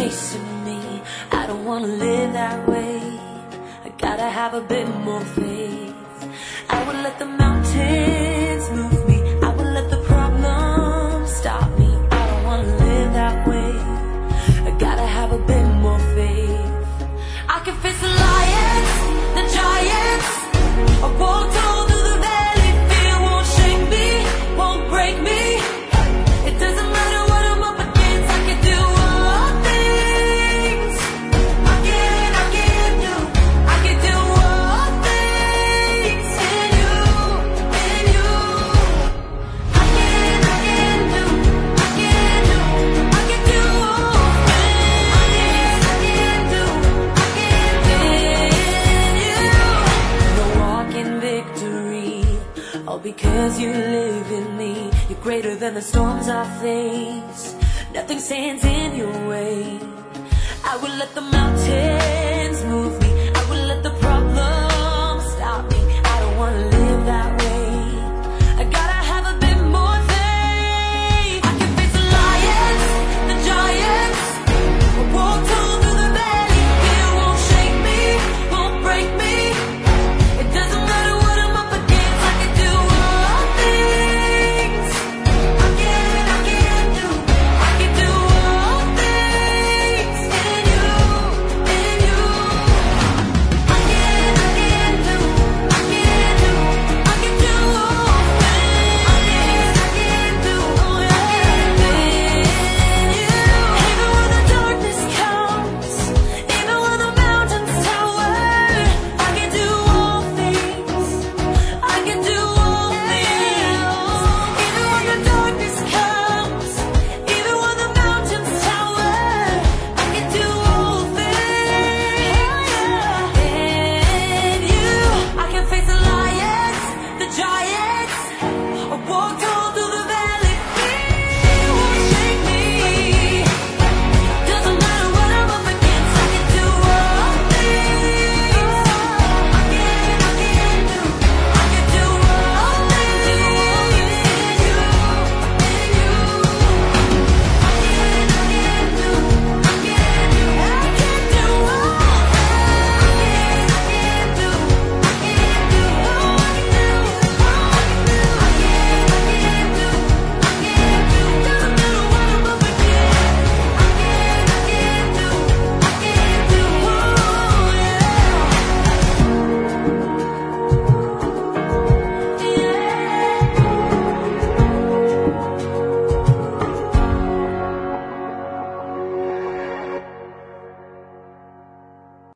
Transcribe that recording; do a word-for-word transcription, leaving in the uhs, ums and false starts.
chasing me. I don't wanna live that way. I gotta have a bit more faith. I would let the mountains move me. I would let the problems stop me. I don't wanna live that way. I gotta have a bit more faith. I can face the lions, the giants. I walked all through the valley. Fear won't shake me, won't break me. It doesn't matter what I'm up against. I can do all things. I can, I can do, I can do all things in you, in you. I can, I can do, I can do, I can do all things. I can, I can do, I can do in you. No walk in victory, all because you live in me. You're greater than the storms I face. Nothing stands in your way. I will let the